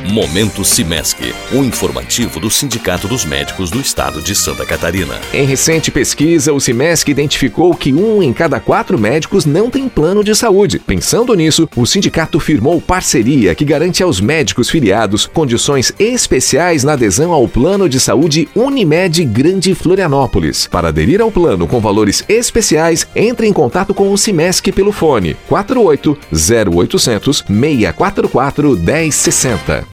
Momento Cimesc, o informativo do Sindicato dos Médicos do Estado de Santa Catarina. Em recente pesquisa, o Cimesc identificou que 1 em cada 4 médicos não tem plano de saúde. Pensando nisso, o sindicato firmou parceria que garante aos médicos filiados condições especiais na adesão ao plano de saúde Unimed Grande Florianópolis. Para aderir ao plano com valores especiais, entre em contato com o Cimesc pelo fone 48 0800 644 1060.